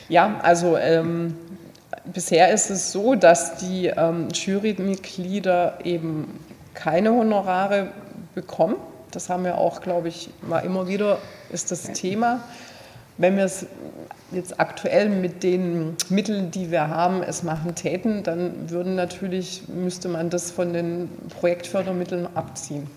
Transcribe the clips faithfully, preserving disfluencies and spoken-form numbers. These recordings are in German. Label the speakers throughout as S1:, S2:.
S1: Ja, also ähm, bisher ist es so, dass die ähm, Jurymitglieder eben keine Honorare bekommen. Das haben wir auch, glaube ich, mal immer wieder, ist das Thema. Wenn wir es jetzt aktuell mit den Mitteln, die wir haben, es machen täten, dann würden natürlich, müsste man das von den Projektfördermitteln abziehen.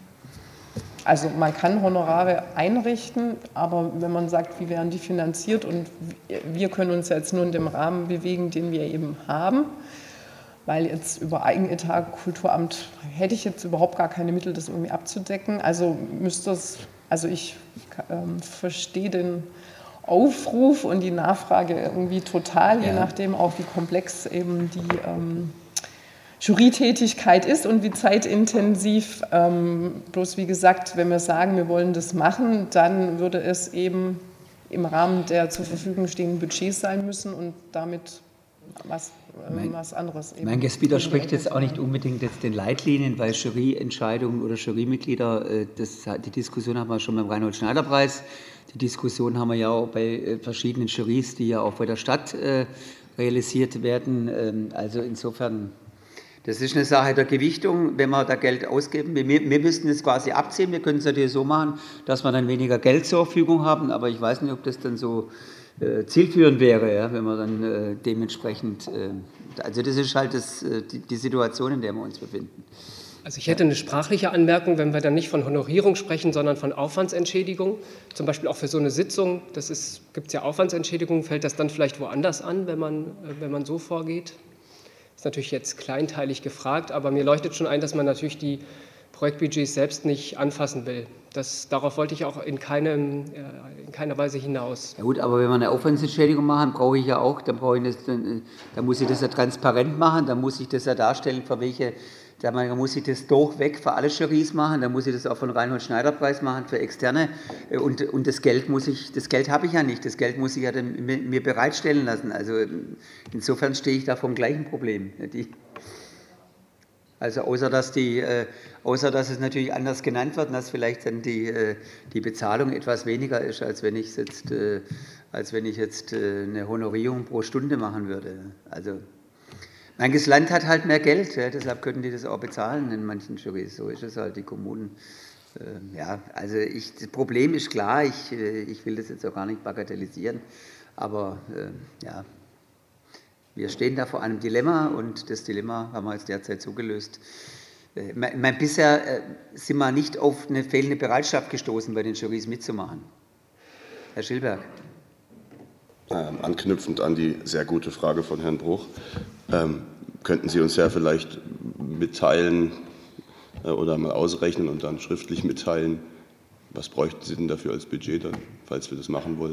S1: Also man kann Honorare einrichten, aber wenn man sagt, wie werden die finanziert und wir können uns jetzt nur in dem Rahmen bewegen, den wir eben haben, weil jetzt über Eigenetat Kulturamt hätte ich jetzt überhaupt gar keine Mittel, das irgendwie abzudecken. Also müsste es, also ich ähm, verstehe den Aufruf und die Nachfrage irgendwie total, ja. Je nachdem auch wie komplex eben die ähm, Jurytätigkeit ist und wie zeitintensiv. Ähm, bloß wie gesagt, wenn wir sagen, wir wollen das machen, dann würde es eben im Rahmen der zur Verfügung stehenden Budgets sein müssen und damit was, äh,
S2: mein,
S1: was anderes.
S2: Ich meine, das widerspricht jetzt auch nicht unbedingt jetzt den Leitlinien, weil Juryentscheidungen oder Jurymitglieder, äh, das, die Diskussion haben wir schon beim Reinhold-Schneider-Preis, die Diskussion haben wir ja auch bei äh, verschiedenen Jurys, die ja auch bei der Stadt äh, realisiert werden. Ähm, also insofern... Das ist eine Sache der Gewichtung, wenn wir da Geld ausgeben. Wir, wir müssten es quasi abziehen. Wir können es natürlich so machen, dass wir dann weniger Geld zur Verfügung haben. Aber ich weiß nicht, ob das dann so äh, zielführend wäre, ja, wenn wir dann äh, dementsprechend. Äh, also, das ist halt das, äh, die, die Situation, in der wir uns befinden.
S3: Also ich hätte eine sprachliche Anmerkung, wenn wir dann nicht von Honorierung sprechen, sondern von Aufwandsentschädigung. Zum Beispiel auch für so eine Sitzung. Das gibt es ja Aufwandsentschädigung. Fällt das dann vielleicht woanders an, wenn man, wenn man so vorgeht? Das ist natürlich jetzt kleinteilig gefragt, aber mir leuchtet schon ein, dass man natürlich die Projektbudgets selbst nicht anfassen will. Das, darauf wollte ich auch in, keinem, äh, in keiner Weise hinaus.
S2: Ja gut, aber wenn wir eine Aufwandsentschädigung machen, brauche ich ja auch, dann, brauche ich das, dann, dann muss ich das ja transparent machen, dann muss ich das ja darstellen, für welche, dann muss ich das durchweg für alle Jurys machen, dann muss ich das auch von Reinhold-Schneider-Preis machen für Externe und, und das Geld muss ich, das Geld habe ich ja nicht, das Geld muss ich ja dann mir bereitstellen lassen. Also insofern stehe ich da vor dem gleichen Problem. Die, also außer dass, die, äh, außer dass es natürlich anders genannt wird und dass vielleicht dann die, äh, die Bezahlung etwas weniger ist, als wenn ich jetzt, äh, als wenn ich jetzt äh, eine Honorierung pro Stunde machen würde. Also manches Land hat halt mehr Geld, ja, deshalb könnten die das auch bezahlen in manchen Jurys. So ist es halt, die Kommunen. Äh, ja, also ich, das Problem ist klar, ich, äh, ich will das jetzt auch gar nicht bagatellisieren, aber äh, ja, wir stehen da vor einem Dilemma und das Dilemma haben wir jetzt derzeit so gelöst. Äh, mein, mein, bisher äh, sind wir nicht auf eine fehlende Bereitschaft gestoßen, bei den Jurys mitzumachen. Herr Schilberg.
S4: Ähm, anknüpfend an die sehr gute Frage von Herrn Bruch. Ähm, könnten Sie uns ja vielleicht mitteilen äh, oder mal ausrechnen und dann schriftlich mitteilen, was bräuchten Sie denn dafür als Budget dann, falls wir das machen wollten?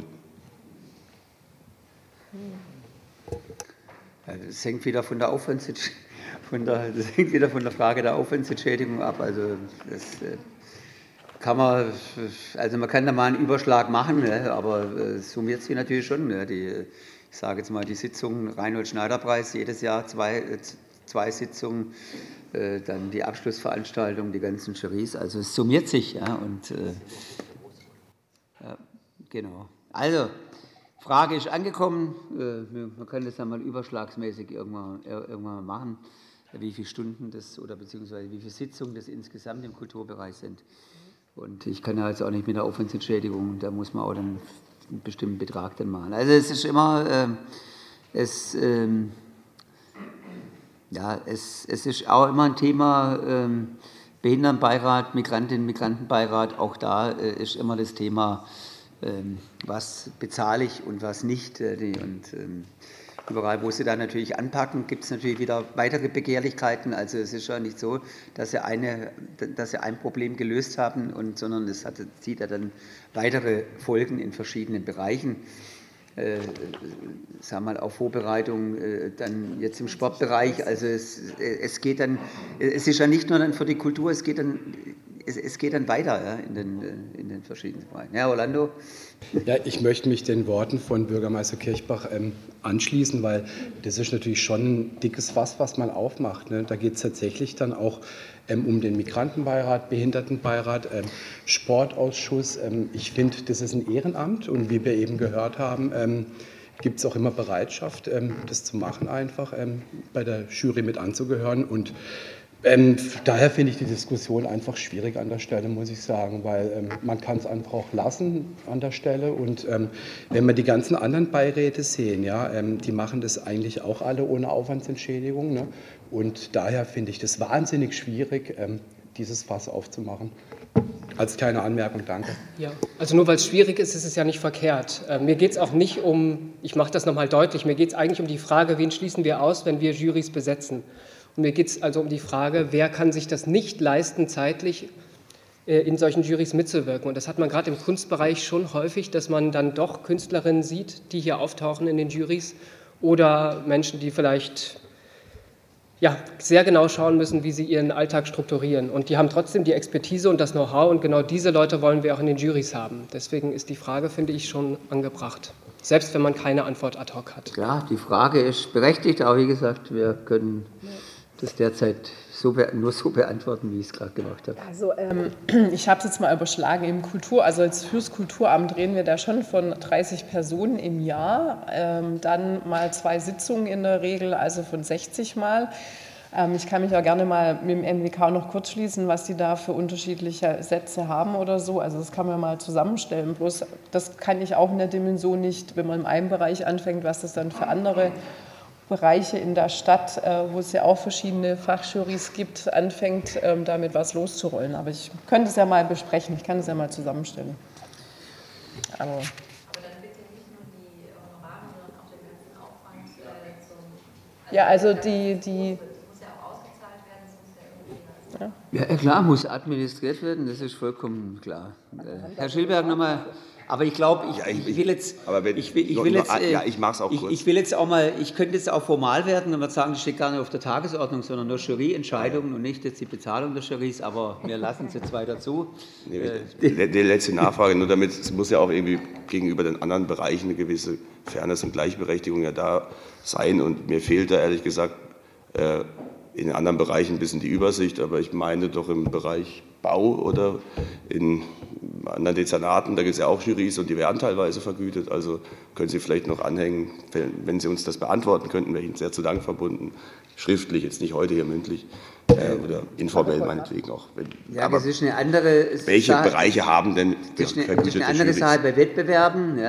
S2: Das hängt wieder von der Aufwandsentschädigung, von der, das hängt wieder von der Frage der Aufwandsentschädigung ab. Also das äh, kann man, also man kann da mal einen Überschlag machen, ne, aber es summiert sich natürlich schon. Ne, die, ich sage jetzt mal die Sitzung Reinhold-Schneider-Preis, jedes Jahr zwei, zwei Sitzungen, äh, dann die Abschlussveranstaltung, die ganzen Jurys, also es summiert sich. Ja, und, äh, ja, genau. Also, Frage ist angekommen, äh, man kann das ja mal überschlagsmäßig irgendwann, irgendwann mal machen, wie viele Stunden das oder beziehungsweise wie viele Sitzungen das insgesamt im Kulturbereich sind. Und ich kann ja jetzt auch nicht mit der Aufwandsentschädigung, da muss man auch dann einen bestimmten Betrag dann machen. Also es ist immer, äh, es, äh, ja, es, es ist auch immer ein Thema, äh, Behindertenbeirat, Migrantinnen, Migrantenbeirat, auch da äh, ist immer das Thema, äh, was bezahle ich und was nicht. Äh, die, und äh, überall, wo sie da natürlich anpacken, gibt es natürlich wieder weitere Begehrlichkeiten. Also es ist ja nicht so, dass sie, eine, dass sie ein Problem gelöst haben, und, sondern es hat, zieht ja dann weitere Folgen in verschiedenen Bereichen. Äh, sagen wir mal, auf Vorbereitung, äh, dann jetzt im Sportbereich. Also es, es geht dann, es ist ja nicht nur dann für die Kultur, es geht dann, es, es geht dann weiter, ja, in, den, in den verschiedenen Bereichen. Herr Orlando?
S5: Ja, ich möchte mich den Worten von Bürgermeister Kirchbach ähm, anschließen, weil das ist natürlich schon ein dickes Fass, was man aufmacht. Ne? Da geht es tatsächlich dann auch ähm, um den Migrantenbeirat, Behindertenbeirat, ähm, Sportausschuss. Ähm, ich finde, das ist ein Ehrenamt und wie wir eben gehört haben, ähm, gibt es auch immer Bereitschaft, ähm, das zu machen, einfach ähm, bei der Jury mit anzugehören. Und ähm, daher finde ich die Diskussion einfach schwierig an der Stelle, muss ich sagen, weil ähm, man kann es einfach auch lassen an der Stelle. Und ähm, wenn wir die ganzen anderen Beiräte sehen, ja, ähm, die machen das eigentlich auch alle ohne Aufwandsentschädigung. Ne? Und daher finde ich das wahnsinnig schwierig, ähm, dieses Fass aufzumachen. Als kleine Anmerkung, danke.
S3: Ja, also nur weil es schwierig ist, ist es ja nicht verkehrt. Äh, mir geht es auch nicht um, ich mache das nochmal deutlich, mir geht es eigentlich um die Frage, wen schließen wir aus, wenn wir Jurys besetzen. Und mir geht es also um die Frage, wer kann sich das nicht leisten, zeitlich äh, in solchen Jurys mitzuwirken. Und das hat man gerade im Kunstbereich schon häufig, dass man dann doch Künstlerinnen sieht, die hier auftauchen in den Jurys oder Menschen, die vielleicht ja, sehr genau schauen müssen, wie sie ihren Alltag strukturieren. Und die haben trotzdem die Expertise und das Know-how und genau diese Leute wollen wir auch in den Jurys haben. Deswegen ist die Frage, finde ich, schon angebracht, selbst wenn man keine Antwort ad hoc hat.
S2: Ja, die Frage ist berechtigt, aber wie gesagt, wir können das derzeit so nur so beantworten, wie ich es gerade gemacht habe.
S1: Also ähm, ich habe es jetzt mal überschlagen, im Kultur, also jetzt fürs Kulturamt reden wir da schon von dreißig Personen im Jahr, ähm, dann mal zwei Sitzungen in der Regel, also von sechzig Mal. Ähm, ich kann mich auch gerne mal mit dem M W K noch kurz schließen, was die da für unterschiedliche Sätze haben oder so, also das kann man mal zusammenstellen, bloß das kann ich auch in der Dimension nicht, wenn man in einem Bereich anfängt, was das dann für andere Bereiche in der Stadt, wo es ja auch verschiedene Fachjurys gibt, anfängt, damit was loszurollen. Aber ich könnte es ja mal besprechen, ich kann es ja mal zusammenstellen. Aber, Aber dann bitte nicht nur die Honorare, sondern auch den ganzen Aufwand äh, zum... Also ja, also die... die das muss ja auch ausgezahlt werden, das muss ja irgendwie...
S2: Ja, klar, muss administriert werden, das ist vollkommen klar. Herr Schilberg, nochmal... Aber ich glaube, ich,
S4: ja, ich,
S2: ich will jetzt,
S4: wenn,
S2: ich will, ich will jetzt,
S4: ja, ich mach's auch
S2: ich,
S4: kurz.
S2: ich will jetzt auch mal, ich könnte jetzt auch formal werden und würde sagen, das steht gar nicht auf der Tagesordnung, sondern nur Juryentscheidungen und nicht jetzt die Bezahlung der Jurys, aber wir lassen es jetzt weiter zu.
S4: Nee, die, die letzte Nachfrage, nur damit, es muss ja auch irgendwie gegenüber den anderen Bereichen eine gewisse Fairness und Gleichberechtigung ja da sein und mir fehlt da ehrlich gesagt äh, in den anderen Bereichen ein bisschen die Übersicht, aber ich meine doch im Bereich Bau oder in anderen Dezernaten, da gibt es ja auch Jurys und die werden teilweise vergütet, also können Sie vielleicht noch anhängen, wenn Sie uns das beantworten könnten, wäre ich Ihnen sehr zu Dank verbunden, schriftlich, jetzt nicht heute hier mündlich äh, oder informell meinetwegen auch. Wenn,
S2: ja,
S4: aber
S2: das ist eine andere
S4: welche
S2: Sache,
S4: Bereiche haben denn
S2: das ist eine,
S4: vergütete
S2: das ist eine andere
S4: Jurys?
S2: Sache bei Wettbewerben. Ja.